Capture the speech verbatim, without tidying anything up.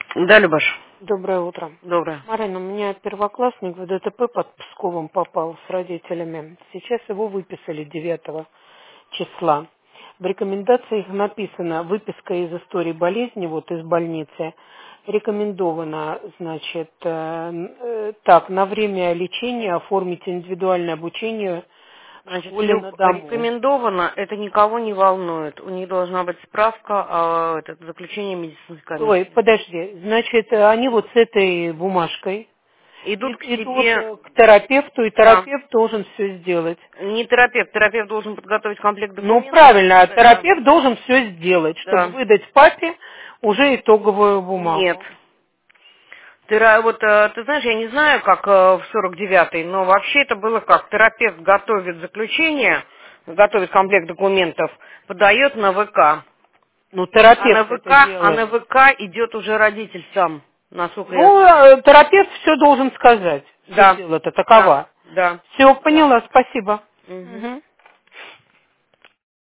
Да, Любаш. Доброе утро. Доброе. Марина, у меня первоклассник в ДТП под Псковом попал с родителями. Сейчас его выписали девятого числа. В рекомендациях написано выписка из истории болезни, вот из больницы. Рекомендовано, значит, э, э, так, на время лечения оформить индивидуальное обучение в Значит, школе Люб, на дому. рекомендовано, это никого не волнует. У них должна быть справка о это, заключении медицинской Ой, комиссии. подожди, значит, они вот с этой бумажкой Идут к и- идут себе, э, к терапевту, и да, терапевт должен все сделать. не терапевт, терапевт должен подготовить комплект Ну, документов. правильно, а Это, терапевт должен все сделать, чтобы да, выдать папе уже итоговую нет. бумагу. Тера- вот э, ты знаешь, я не знаю, как э, в сорок девятый, но вообще это было как терапевт готовит заключение, готовит комплект документов, подает на ВК. Ну, А на терапевт ВК, это а на делает. ВК идет уже родитель сам, насколько я Ну, знаю. э, терапевт все должен сказать, что Да, дело-то да, такова. да, Все, да. поняла, спасибо. Мгм. Мгм.